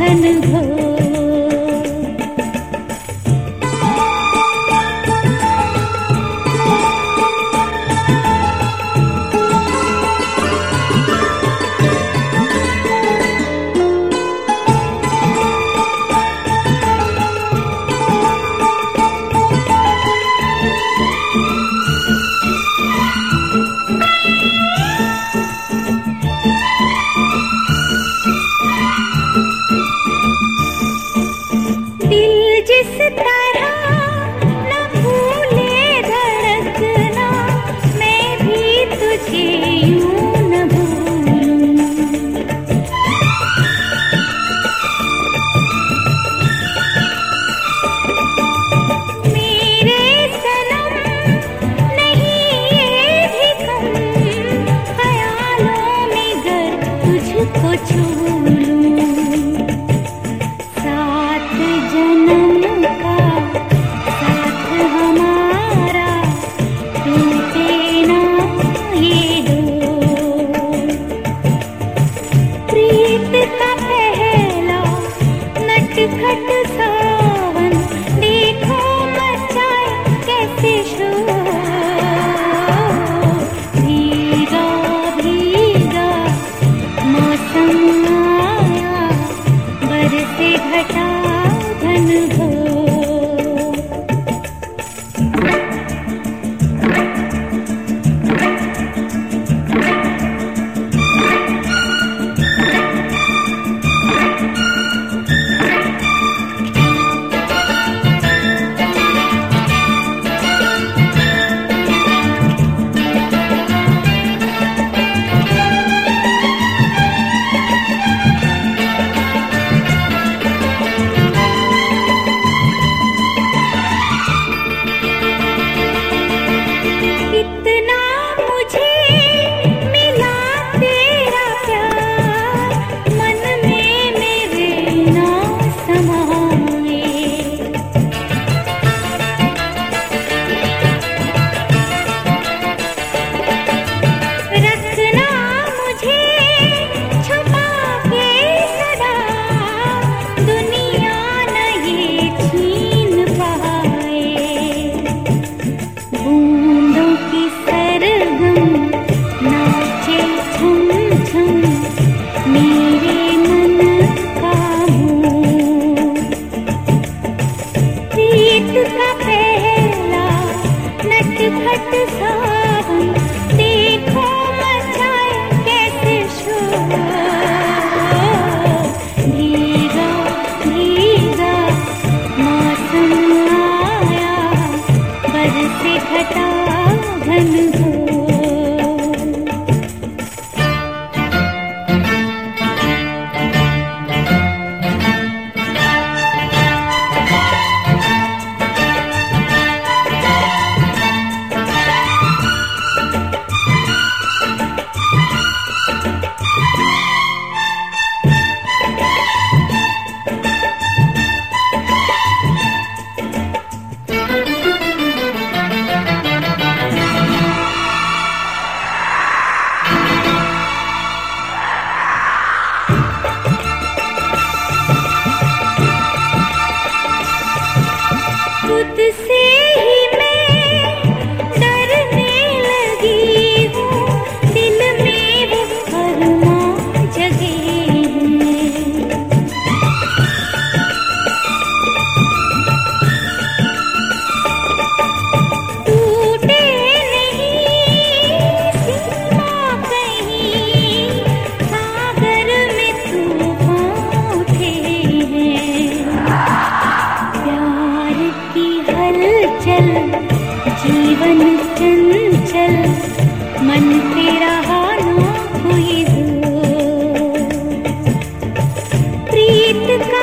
घन घोर। जिस तरह न भूले धड़कना, मैं भी तुझे यूं न भूलूं। मेरे सनम नहीं ये भी कम, ख्यालों में गर तुझको छू लूं। सात जन्म खट सावन देखो मचाए कैसे शोर। भीगा भीगा मौसम आया, बरसे घटा घन घोर। खट सावन देखो मचाए कैसे शोर। भीगा भीगा मौसम आया, बरसे घटा घन घोर। खुद से ही मैं डरने लगी हूँ, दिल में वो अरमां जगे हैं। टूटे नहीं सीमा कहीं, सागर में तूफान उठे हैं। प्यार की हलचल जीवन चंचल, मन तेरा ना कोई दूर। प्रीत